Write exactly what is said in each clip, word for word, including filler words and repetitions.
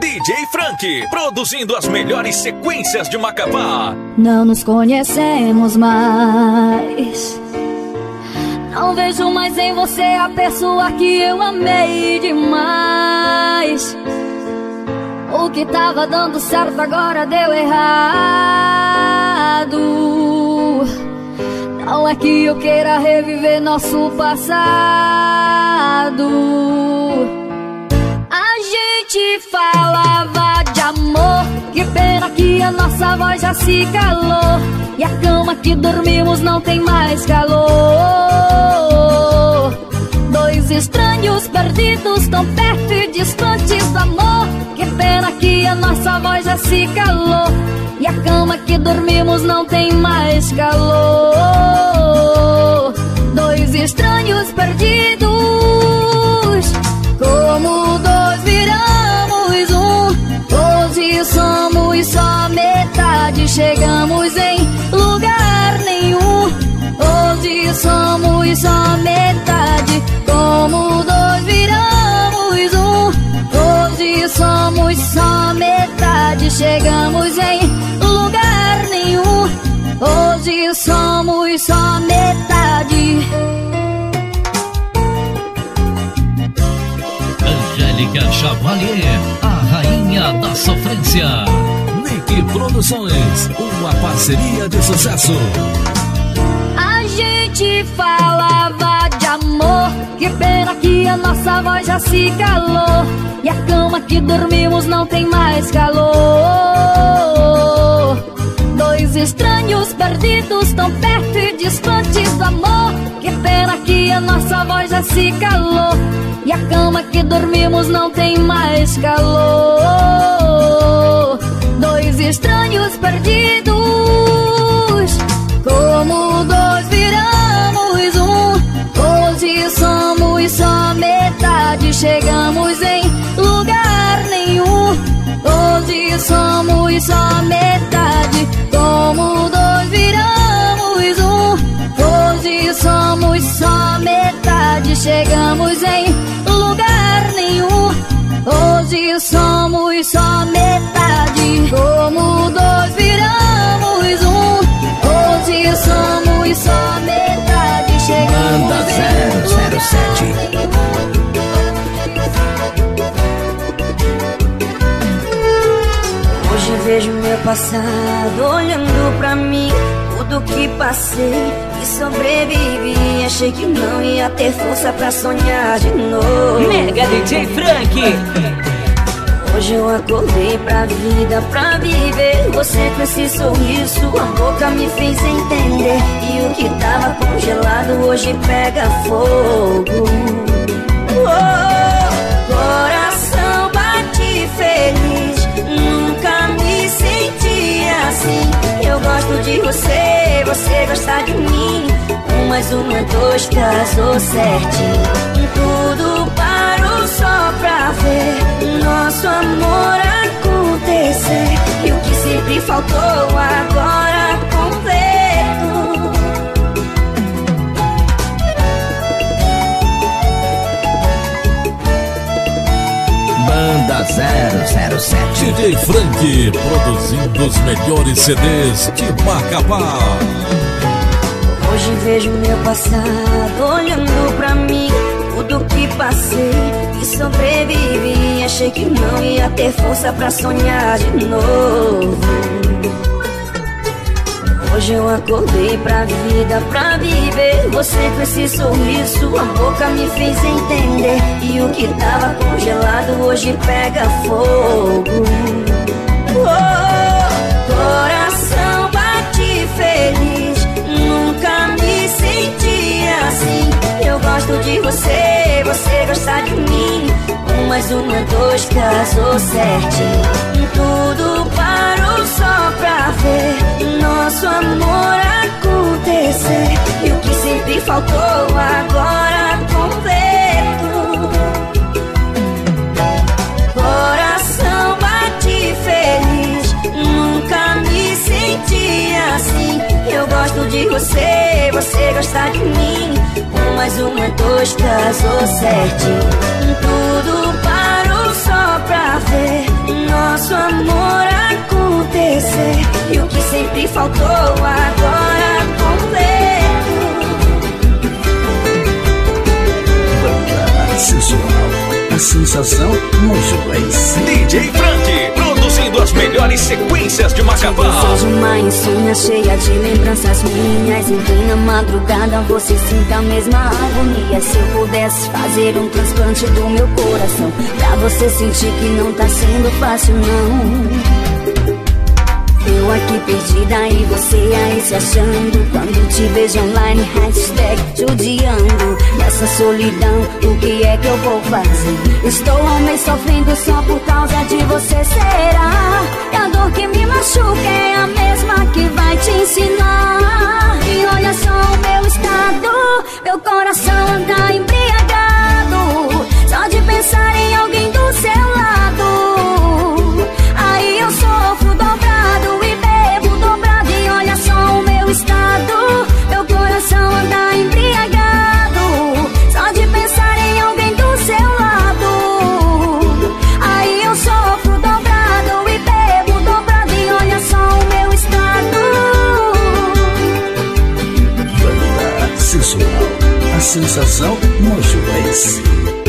D J Frank, produzindo as melhores sequências de Macapá. Não nos conhecemos mais, não vejo mais em você a pessoa que eu amei demais. O que tava dando certo agora deu errado. Não é que eu queira reviver nosso passado. A gente falava de amor, que pena que a nossa voz já se calou. E a cama que dormimos não tem mais calor. Dois estranhos perdidos tão perto e distantes do amor. Que pena que a nossa voz já se calou. E a cama que dormimos não tem mais calor. Dois estranhos perdidos, como dois viramos um. Hoje somos só metade, chegamos em lugar nenhum. Hoje somos só metade, como dois viramos um. Hoje somos só metade, chegamos em lugar nenhum. Hoje somos só metade. Angélica Chavalier, a rainha da sofrência. Nick Produções, uma parceria de sucesso. A gente falava de amor, que pena que a nossa voz já se calou. E a cama que dormimos não tem mais calor. Dois estranhos perdidos tão perto e distantes do amor. Que pena que a nossa voz já se calou. E a cama que dormimos não tem mais calor. Dois estranhos perdidos, como dois viramos um. Hoje somos só metade, chegamos em lugar nenhum. Hoje somos só metade, como dois viramos um. Hoje somos só metade, chegamos em lugar nenhum. Hoje somos só metade, como dois viramos um. Hoje somos só metade, chegamos Banda zero zero sete. Hoje vejo meu passado olhando pra mim, tudo que passei e sobrevivi. Achei que não ia ter força pra sonhar de novo. Mega D J Frank. Hoje eu acordei pra vida, pra viver. Você com esse sorriso, a boca me fez entender. E o que tava congelado hoje pega fogo. Oh, coração bate feliz, nunca me senti assim. Eu gosto de você, você gosta de mim. Um mais um é dois, casou certinho. Tudo parou só pra ver nosso amor acontecer. E o que sempre faltou agora completo. Banda zero zero sete. D J Frank, produzindo os melhores C Ds de Macapá. Hoje vejo meu passado olhando pra mim, tudo que passei e sobrevivi. Achei que não ia ter força pra sonhar de novo. Hoje eu acordei pra vida, pra viver. Você com esse sorriso, a boca me fez entender. E o que tava congelado hoje pega fogo. Oh, coração bate feliz, nunca me senti assim. Eu gosto de você, você gosta de mim. Um mais um é dois, casou certinho. Tudo parou só pra ver nosso amor acontecer. E o que sempre faltou agora completo. Coração bate feliz, nunca me senti assim. Eu gosto de você, você gosta de mim. Um mais um é dois, casou certinho. Tudo parou só pra ver faltou agora completo. Banda sensual, a sensação Mojo Ace. D J Frank, produzindo as melhores sequências de Macapá. Desejo uma insônia cheia de lembranças minhas, em que na madrugada você sinta a mesma agonia. Se eu pudesse fazer um transplante do meu coração, pra você sentir que não tá sendo fácil não. Eu aqui perdida e você aí se achando, quando te vejo online, hashtag judiando. Nessa solidão, o que é que eu vou fazer? Estou ao mês sofrendo só por causa de você, será? E a dor que me machuca é a mesma que vai te ensinar. E olha só o meu estado, meu coração anda embriagado, só de pensar em alguém do seu lado. Aí eu sofro dobrado e bebo dobrado. E olha só o meu estado, meu coração anda embriagado, só de pensar em alguém do seu lado. Aí eu sofro dobrado e bebo dobrado. E olha só o meu estado. Banda sensual, a sensação Mojo Ace.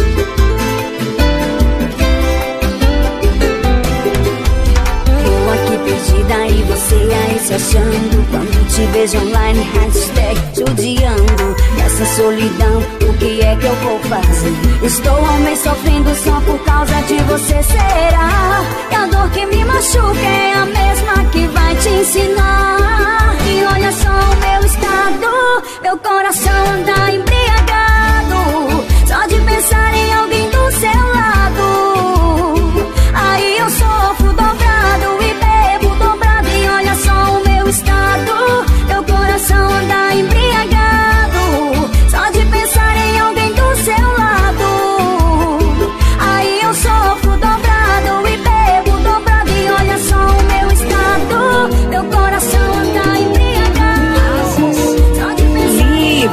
E você aí se achando, quando te vejo online, hashtag judiando. Nessa solidão, o que é que eu vou fazer? Estou ao mês sofrendo só por causa de você, será? E a dor que me machuca é a mesma que vai te ensinar. E olha só o meu estado, meu coração anda embriagado, só de pensar em alguém do seu lado. Aí eu sofro dobrado e bebo dobrado. E olha só o meu estado, meu coração anda embriagado, só de pensar em alguém do seu lado. Aí eu sofro dobrado e bebo dobrado. E olha só o meu estado, meu coração anda embriagado, só de pensar em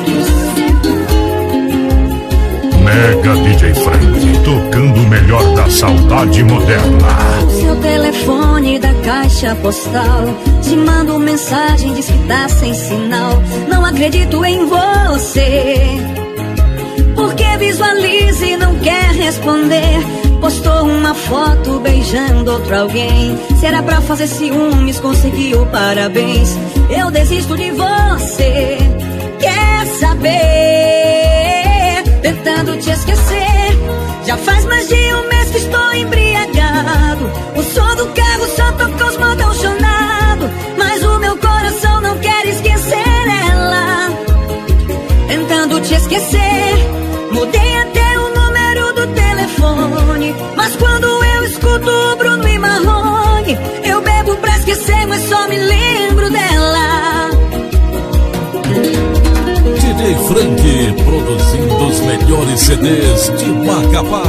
Mega D J Frank, tocando o melhor da saudade moderna. Seu telefone da caixa postal, te mando mensagem, diz que tá sem sinal. Não acredito em você, porque visualiza e não quer responder. Postou uma foto beijando outro alguém. Será pra fazer ciúmes, conseguiu parabéns. Eu desisto de você, quer saber? Tentando te esquecer, já faz mais de um mês que estou embriagado. O som do carro só toca os modão chonado, mas o meu coração não quer esquecer ela. Tentando te esquecer, mudei até o número do telefone, mas quando eu escuto o Bruno e Marrone, eu bebo pra esquecer, mas só me lembro dela. D J Frank, produzindo os melhores C Ds de Macapá.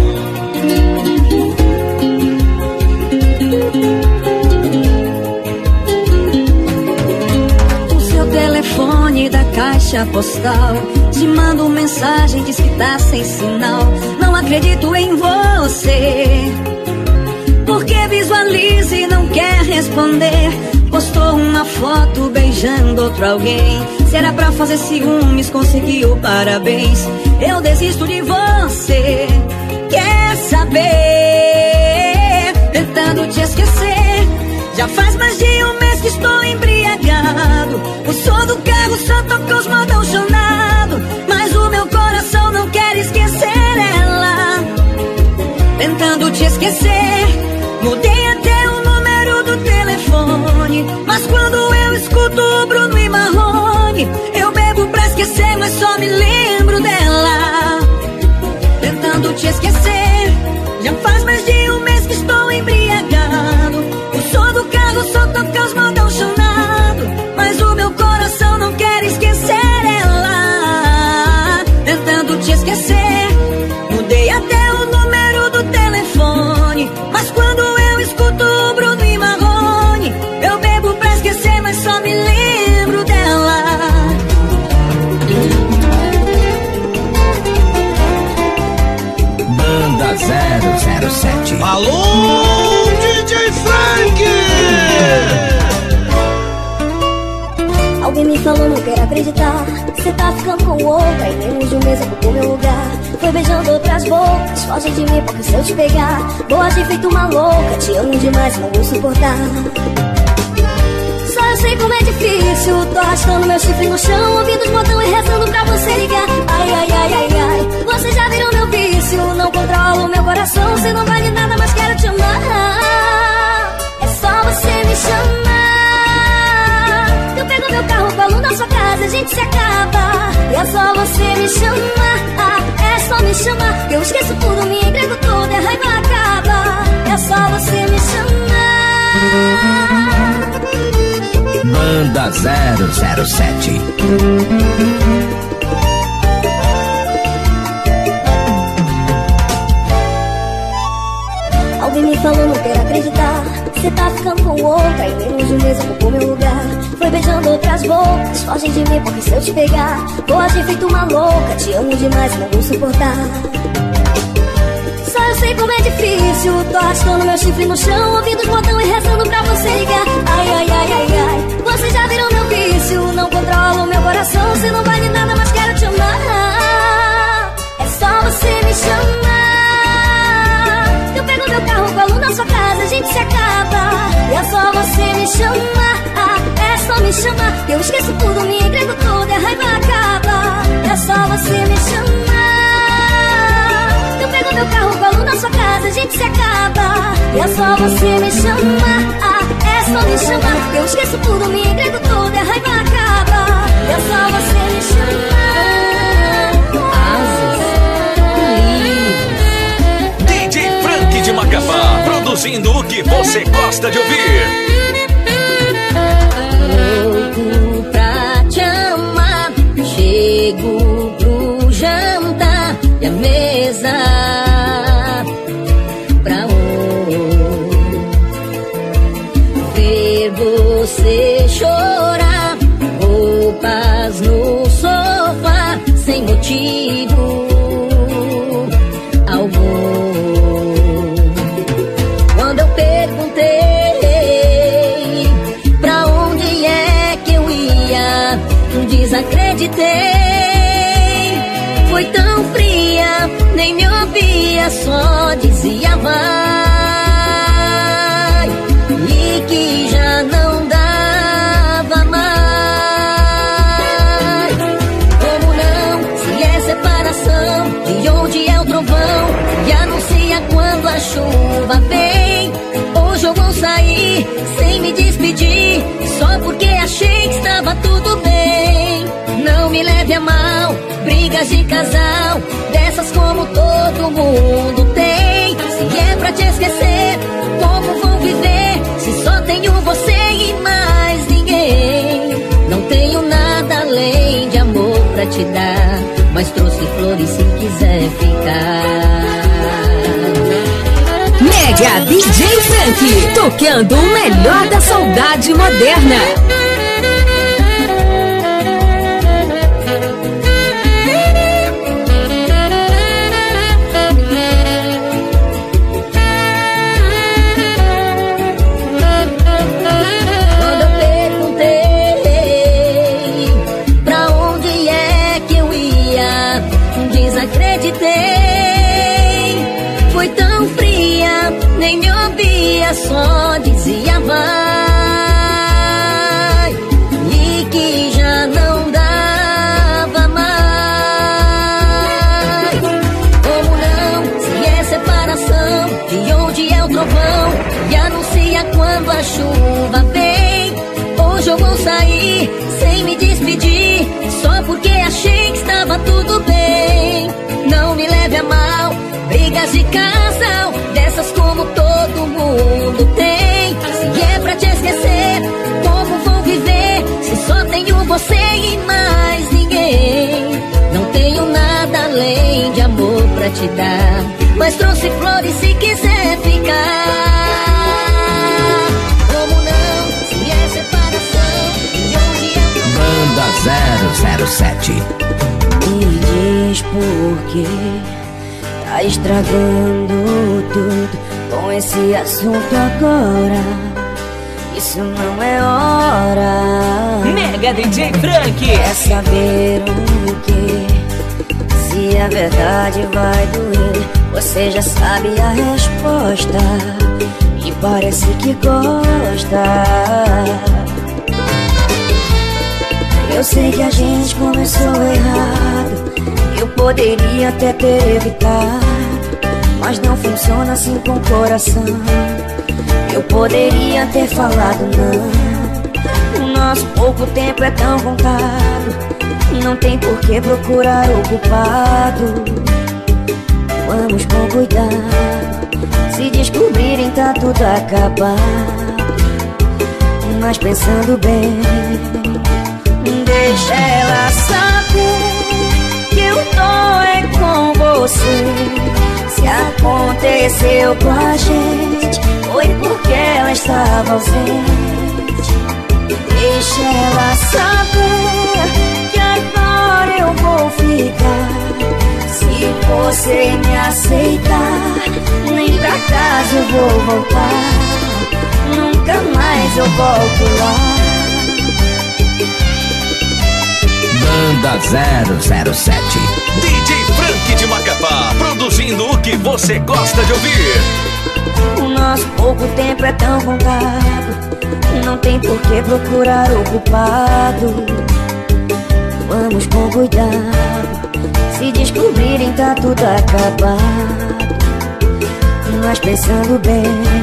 O seu telefone da caixa postal, te mando mensagem, diz que tá sem sinal. Não acredito em você, porque visualiza e não quer responder. Postou uma foto beijando outro alguém. Será pra fazer ciúmes, conseguiu parabéns. Eu desisto de você, quer saber? Tentando te esquecer, já faz mais de um mês que estou embriagado. O som do carro só toca os modão chonado, mas o meu coração não quer esquecer ela. Tentando te esquecer, mudei até o número do telefone, mas quando eu escuto o Bruno e Marrone, eu bebo pra esquecer, mas só me lembro dela. Tentando te esquecer, já faz mais de um mês que estou embriagado. O som do carro só toca os modão chonado, mas o meu coração não quer esquecer ela. Tentando te esquecer, mudei até o número do telefone, mas quando eu escuto o Bruno e Marrone, eu bebo pra esquecer, mas só me lembro dela. Banda zero zero sete. Alô, D J Frank! quero acreditar. Cê tá ficando com outra e menos de um mês ocupou meu lugar. Foi beijando outras bocas, foge de mim porque se eu te pegar vou agir feito uma louca. Te amo demais, não vou suportar. Só eu sei como é difícil. Tô arrastando meu chifre no chão, ouvindo os botões e rezando pra você ligar. Ai, ai, ai, ai, ai, você já virou meu vício. Não controlo meu coração, você não vale nada, mas quero te amar. É só você me chamar. Eu pego meu carro, colo na sua casa, a gente se acaba. E é só você me chamar. É só me chamar, que eu esqueço tudo, me entrego tudo, e a raiva acaba. É só você me chamar. Banda zero zero sete. Alguém me falou, não quero acreditar. Cê tá ficando com outra e menos de um mês ocupou meu lugar. Foi beijando outras bocas, foge de mim porque se eu te pegar vou agir feito uma louca. Te amo demais, não vou suportar. Só eu sei como é difícil. Tô arrastando meu chifre no chão, ouvindo os botões e rezando pra você ligar. Ai, ai, ai, ai, ai, você já virou meu vício. Não controlo meu coração, você não vale nada, mas quero te amar. É só você me chamar. Eu pego meu carro, colo na sua casa, a gente se acaba. E é só você me chamar. É só me chamar, eu esqueço tudo, me entrego tudo, e a raiva acaba. É só você me chamar. Eu pego meu carro, colo na sua casa, a gente se acaba. E é só você me chamar. É só me chamar, eu esqueço tudo, me entrego tudo, e a raiva acaba. É só você me chamar. D J Frank de Macapá, produzindo o que você gosta de ouvir. Louco pra te amar, chego pro jantar e a mesa pra um ver você chorar, roupas no sofá sem motivo algum. Quando eu perguntei desacreditei, foi tão fria, nem me ouvia, só dizia vai, e que já não dava mais. Como não, se é separação, de onde é o trovão, e anuncia quando a chuva vem. Hoje eu vou sair sem me despedir, só porque achei que estava tudo bem. Não me leve a mal, brigas de casal, dessas como todo mundo tem. Se é pra te esquecer, como vou viver, se só tenho você e mais ninguém? Não tenho nada além de amor pra te dar, mas trouxe flores se quiser ficar. Mega D J Frank, tocando o melhor da saudade moderna. Foi tão fria, nem me ouvia, só dizia vai, e que já não dava mais. Como não, se é separação, de onde é o trovão, e anuncia quando a chuva vem. Hoje eu vou sair sem me despedir, só porque achei que estava tudo bem. Não me leve a mal, brigas de casal, dessas como todo mundo tem. Se é pra te esquecer, como vou viver, se só tenho você e mais ninguém? Não tenho nada além de amor pra te dar, mas trouxe flores se quiser ficar. Como não, se é separação, e onde é o Banda zero zero sete. Me diz por que tá estragando tudo com esse assunto agora. isso não é hora. Mega D J Frank. Quer saber o que? Se a verdade vai doer, você já sabe a resposta e parece que gosta. Eu sei que a gente começou errado, eu poderia até ter evitado, mas não funciona assim com o coração. Eu poderia ter falado não. O nosso pouco tempo é tão contado, não tem por que procurar o culpado. Vamos com cuidado, se descobrirem tá tudo acabado. Mas pensando bem, deixa ela saber que eu tô é com você. Se aconteceu com a gente, foi porque ela estava ausente. Deixa ela saber que agora eu vou ficar. Se você me aceitar, nem pra casa eu vou voltar. Nunca mais eu volto lá. Banda zero zero sete. D J Frank de Macapá, produzindo o que você gosta de ouvir. O nosso pouco tempo é tão contado, não tem por que procurar o culpado. Vamos com cuidado, se descobrirem tá tudo acabado. Mas pensando bem,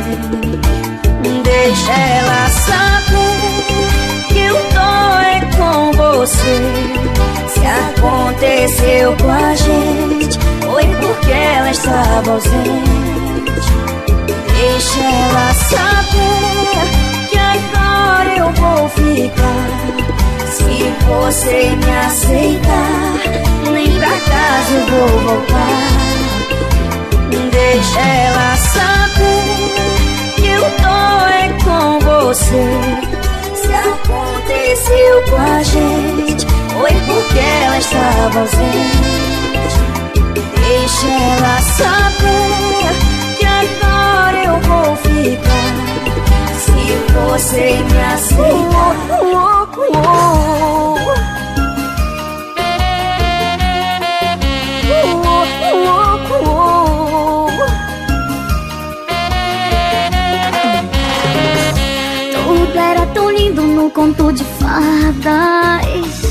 deixa ela saber que eu tô é com você. Se aconteceu com a gente, foi porque ela estava ausente. Deixa ela saber que agora eu vou ficar. Se você me aceitar, nem pra casa eu vou voltar. Deixa ela saber que eu tô é com você. Se aconteceu com a gente, foi porque ela estava ausente. Deixa ela saber que agora eu vou ficar. Se você me aceitar, oh, oh, oh. Tudo era tão lindo no conto de fadas,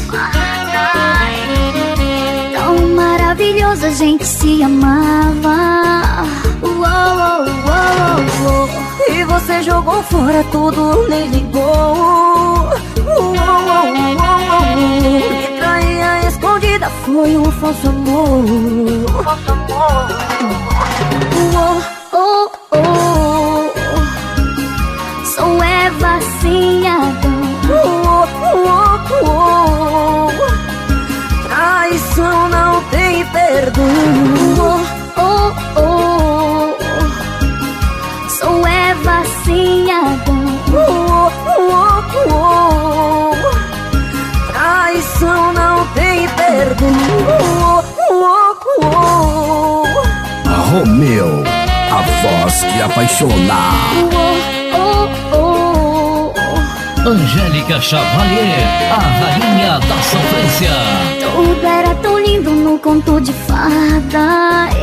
tão maravilhoso, a gente se amava. Uou, uou, uou, uou. E você jogou fora tudo, nem ligou. Uou, uou, uou, uou. Me traía escondida, foi um falso amor. Falso amor. Uou, oh, oh. Sou Eva sem Adão. Uou, uou, uou. Traição não tem perdão. Uou, oh, oh. Sou Eva sem Adão. Uou, uou, uou. Traição não tem perdão. Uou, uou, uou. Romeu, a voz que apaixona. Uou, oh, oh. Angélica Chavalier, a rainha da sofrência. Tudo era tão lindo no conto de fadas,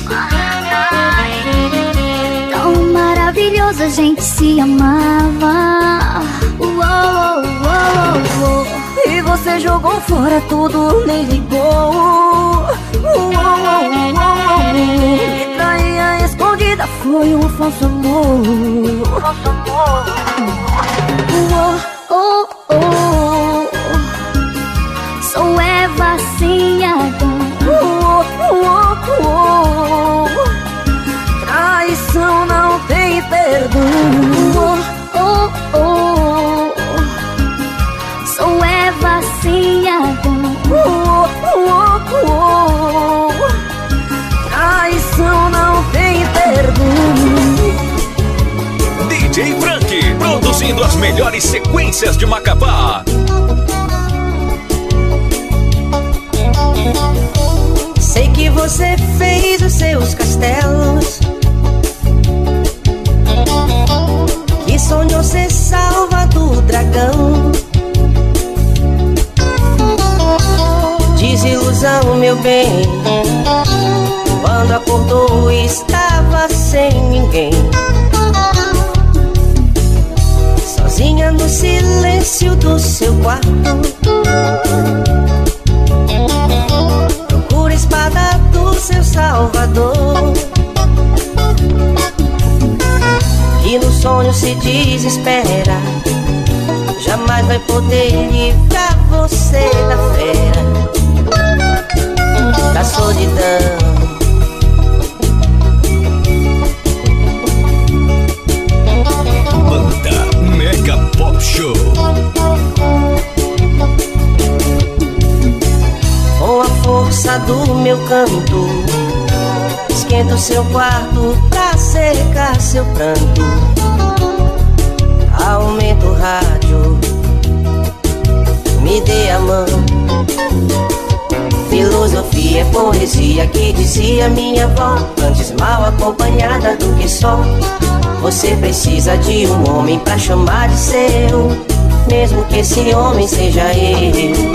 tão maravilhoso, a gente se amava. Uou, uou, uou. E você jogou fora tudo, nem ligou. Uou, uou, uou. Me traía escondida, foi um falso amor. Falso amor. Uou, oh, oh. Sou Eva sem Adão. Uou, uou, uou. Traição não tem perdão. Uou, oh, oh. Sou Eva sem Adão. Uou, uou, uou. Traição não tem perdão. D J Frank, produzindo as melhores sequências de Macapá. Sei que você fez os seus castelos, que sonhou ser salvo o meu bem. Quando acordou estava sem ninguém, sozinha no silêncio do seu quarto. Procura a espada do seu salvador, e no sonho se desespera. Jamais vai poder livrar você da fera, da solidão. Banda Mega Pop Show. Com a força do meu canto, esquenta o seu quarto pra secar seu pranto. Aumenta o rádio, me dê a mão. Filosofia é poesia que dizia minha avó. Antes mal acompanhada do que só. Você precisa de um homem pra chamar de seu, mesmo que esse homem seja eu.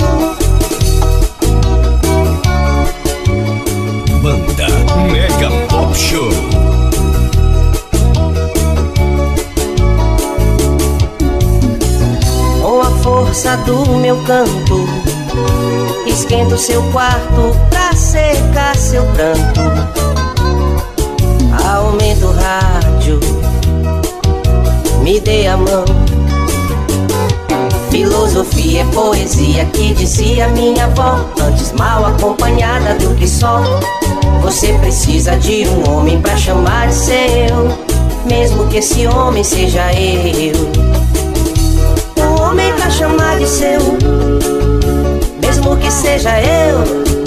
Banda Mega Pop Show. Com a força do meu canto, esquenta o seu quarto pra secar seu pranto. Aumenta o rádio, me dê a mão. Filosofia é poesia que dizia minha avó. Antes mal acompanhada do que só. Você precisa de um homem pra chamar de seu, mesmo que esse homem seja eu. Um homem pra chamar de seu, mesmo que seja eu.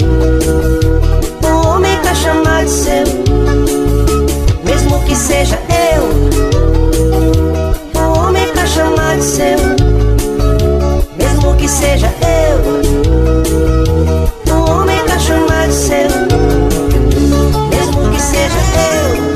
Um homem pra chamar de seu, mesmo que seja eu. Um homem pra chamar de seu, mesmo que seja eu. Um homem pra chamar de seu, mesmo que seja eu.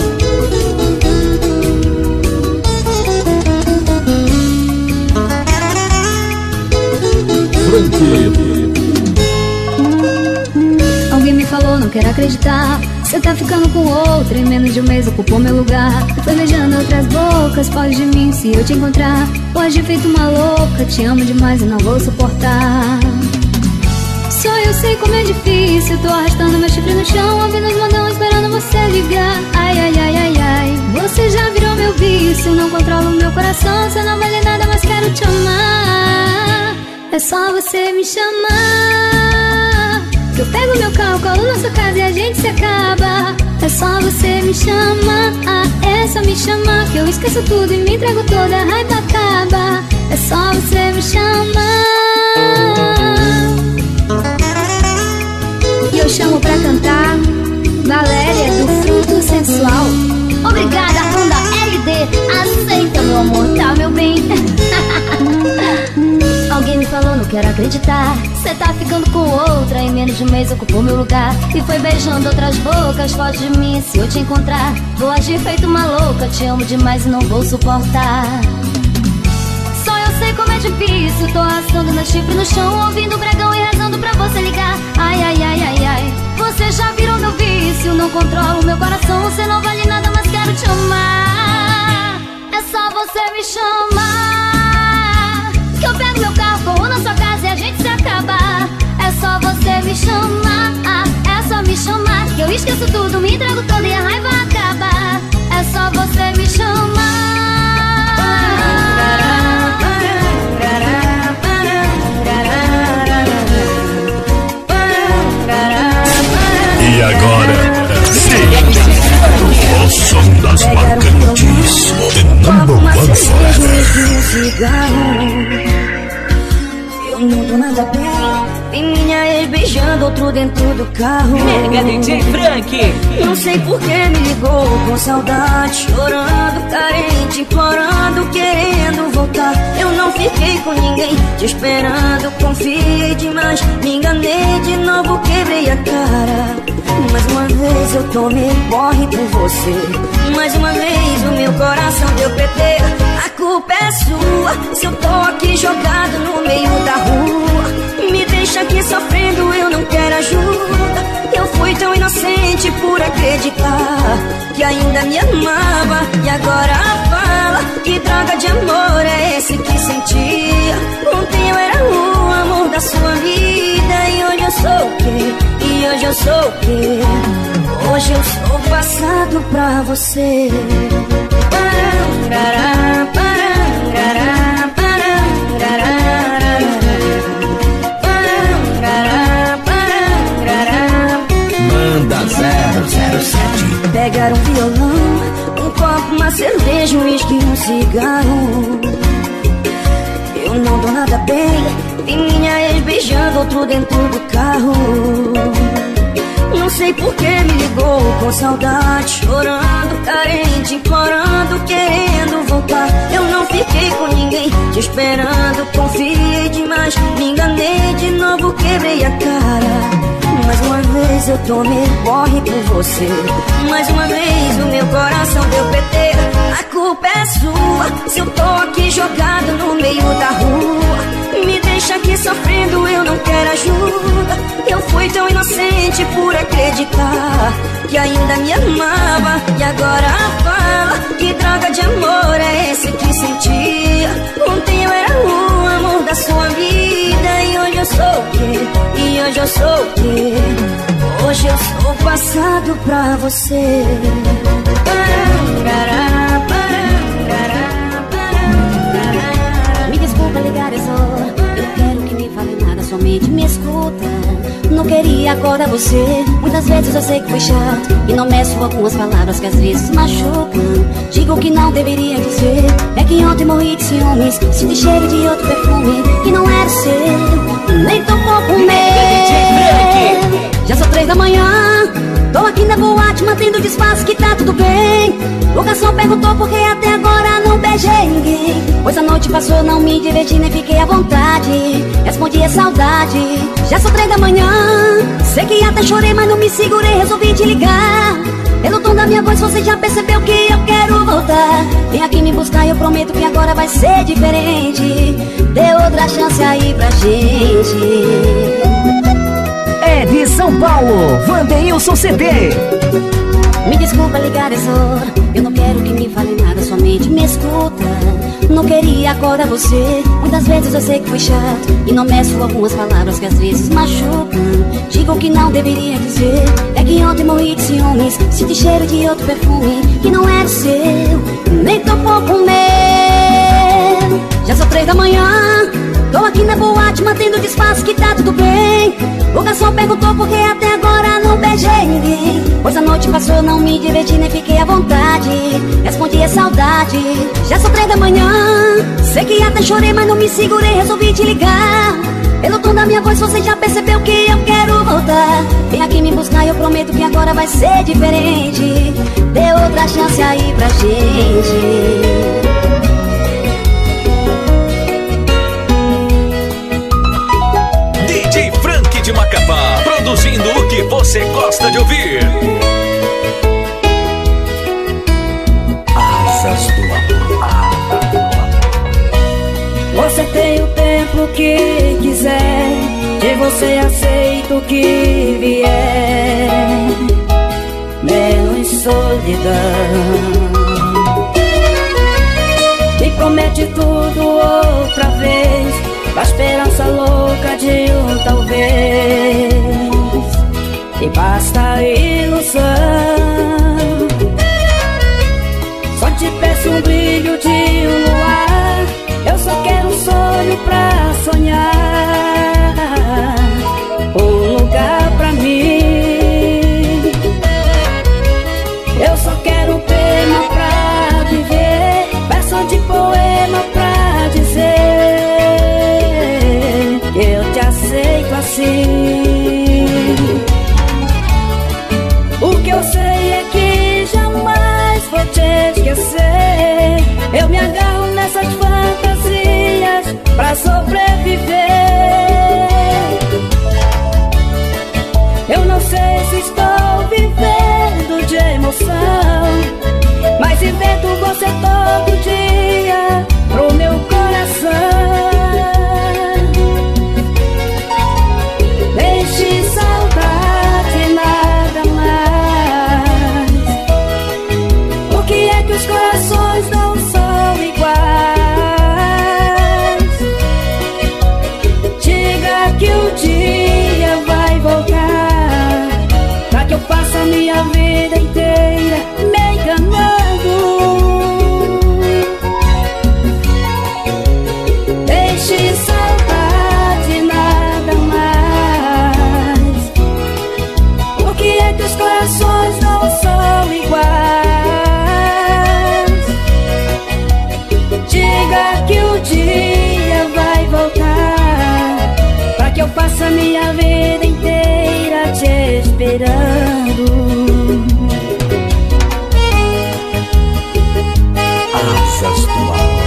Alguém me falou, não quero acreditar. Você tá ficando com outra, em menos de um mês ocupou meu lugar. Foi beijando outras bocas, foge de mim se eu te encontrar. Hoje feito uma louca, te amo demais e não vou suportar. Só eu sei como é difícil, tô arrastando meu chifre no chão, ouvindo os modão esperando você ligar. Ai, ai, ai, ai, ai, você já virou meu vício, não controlo meu coração. Você não vale nada, mas quero te amar. É só você me chamar, que eu pego meu carro, colo na sua casa e a gente se acaba. É só você me chamar, é só me chamar, que eu esqueço tudo e me entrego toda, a raiva acaba. É só você me chamar. E eu chamo pra cantar Valéria do Fruto Sensual. Obrigada, Honda L D, aceita meu amor, tá meu bem. Alguém me falou, não quero acreditar. Cê tá ficando com outra, em menos de um mês ocupou meu lugar. E foi beijando outras bocas, foge de mim se eu te encontrar. Vou agir feito uma louca, te amo demais e não vou suportar. Só eu sei como é difícil, tô arrastando meu chifre no chão, ouvindo o pregão e rezando pra você ligar. Ai, ai, ai, ai, ai, você já virou meu vício, não controlo meu coração. Você não vale nada, mas quero te amar. É só você me chamar, que eu pego meu carro, corro na sua casa e a gente se acaba. É só você me chamar, é só me chamar, que eu esqueço tudo, me entrego todo e a raiva acaba. É só você me chamar. E agora, sim, o som das marcantes, the number one forever. Eu não tô nada bem. Tem minha ex beijando outro dentro do carro. Mega D J Frank. Não sei por que me ligou com saudade, chorando, carente, implorando, querendo voltar. Eu não fiquei com ninguém, te esperando, confiei demais, me enganei de novo, quebrei a cara. Mais uma vez eu tomei porre por você. Mais uma vez o meu coração deu P T. A culpa é sua, se eu tô aqui jogado no meio da rua. Me deixa aqui sofrendo, eu não quero ajuda. me amava e agora fala. Que droga de amor é esse que sentia? Ontem eu era o amor da sua vida e hoje eu sou o quê? E hoje eu sou o quê? Hoje eu sou passado pra você. Parará, parará, parará, Manda zero zero sete. Pegar um violão, um copo, uma cerveja, um uísque e um cigarro. Eu não dou nada bem, vi minha ex beijando outro dentro do carro. Não sei por que me ligou com saudade, chorando, carente, implorando, querendo voltar. Eu não fiquei com ninguém, te esperando, confiei demais, me enganei de novo, quebrei a cara. Mais uma vez eu tomei corre por você. Mais uma vez o meu coração deu P T. A culpa é sua, se eu tô aqui jogado no meio da rua. Me deixa aqui sofrendo, eu não quero ajuda. Eu fui tão inocente por acreditar que ainda me amava e agora fala. Que droga de amor é esse que sentia? Ontem eu era o amor da sua vida e hoje eu sou o quê? E hoje eu sou o quê? Hoje eu sou passado pra você. Parará, parará, parará. Me desculpa ligar essa hora, eu não quero que me fale nada, somente me escuta. Não queria acordar você, muitas vezes eu sei que foi chato e não meço algumas palavras que às vezes machucam. Digo que não deveria dizer, é que ontem morri de ciúmes, senti cheiro de outro perfume que não era seu, nem tocou com medo. Já são três da manhã, tô aqui na boate mantendo o disfarce que tá tudo bem. O garçom perguntou por que até agora não beijei ninguém, pois a noite passou, não me diverti nem fiquei à vontade. Respondi a saudade, já são três da manhã. Sei que até chorei, mas não me segurei, resolvi te ligar. Pelo tom da minha voz você já percebeu que eu quero voltar. Vem aqui me buscar e eu prometo que agora vai ser diferente. Dê outra chance aí pra gente. É de São Paulo, Wanderilson C D. Me desculpa ligar essa hora, eu não quero que me fale nada, somente me escuta. Não queria acordar você, muitas vezes eu sei que foi chato e não meço algumas palavras que às vezes machucam. Digo que não deveria dizer, é que ontem morri de ciúmes, senti cheiro de outro perfume que não era o seu, nem tocou com medo. Já são três da manhã, tô aqui na boate mantendo o disfarce que tá tudo bem. O garçom perguntou por que até agora não beijei ninguém, pois a noite passou, não me diverti nem fiquei à vontade. Respondi a saudade, já são três da manhã. Sei que até chorei, mas não me segurei, resolvi te ligar. Pelo tom da minha voz você já percebeu que eu quero voltar. Vem aqui me buscar e eu prometo que agora vai ser diferente. Dê outra chance aí pra gente. De Macapá, produzindo o que você gosta de ouvir. Asas do amor. Você tem o tempo que quiser, de você aceito o que vier, menos solidão. Me promete tudo outra vez, a esperança louca de um talvez, e basta a ilusão. Só te peço um brilho de um luar, eu só quero um sonho pra sonhar, um lugar pra mim. Eu só quero um tema pra viver, verso de poema pra dizer eu te aceito assim. O que eu sei esperando. Asas do amor.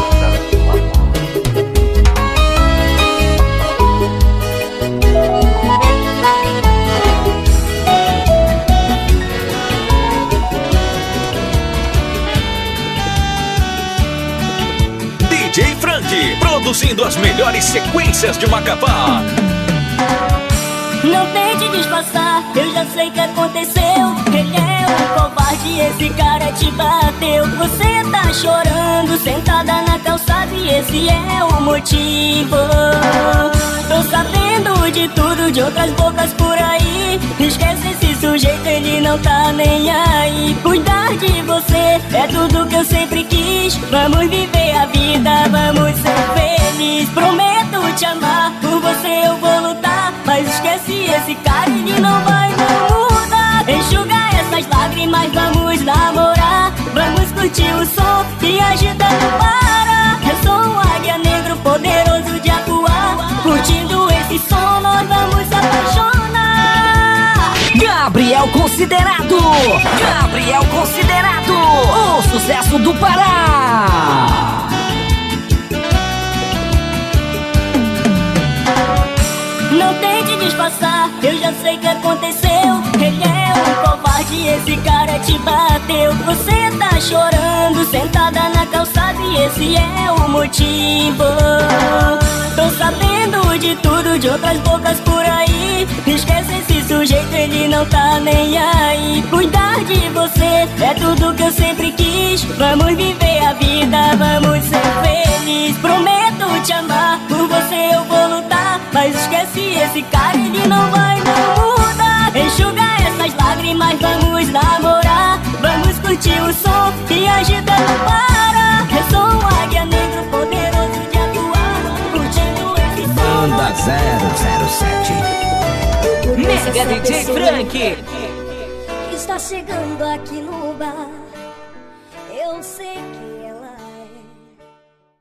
D J Frank, produzindo as melhores sequências de Macapá. Não tente disfarçar, eu já sei que aconteceu. Ele é um covarde, esse cara te bateu. Você tá chorando, sentada na calçada, e esse é o motivo. Tô sabendo de tudo, de outras bocas por aí. Esquece esse sujeito, ele não tá nem aí. Cuidar de você é tudo que eu sempre quis. Vamos viver a vida, vamos ser felizes. Prometo te amar, por você eu vou lutar. Mas esquece esse cara, ele não vai não mudar. Enxuga essas lágrimas, vamos namorar. Vamos curtir o som e agita não para. Eu sou um águia negro poderoso de atuar. Curtindo esse som nós vamos se apaixonar. Gabriel Considerado, Gabriel Considerado, o sucesso do Pará. Não tente disfarçar, eu já sei que aconteceu. Ele é um covarde, esse cara te bateu. Você tá chorando, sentada na calçada, e esse é o motivo. Tô sabendo de tudo, de outras bocas por aí. Esquece esse sujeito, ele não tá nem aí. Cuidar de você é tudo que eu sempre quis. Vamos viver a vida, vamos ser felizes. Prometo te amar, por você eu vou lutar. Mas esquece esse cara, ele não vai não mudar. Enxuga essas lágrimas, vamos namorar. Vamos curtir o som e agita não para. Eu sou um águia negro poderoso de atuar. Curtindo esse som. Banda zero zero sete. Mega D J Frank Está chegando aqui no bar. Eu sei que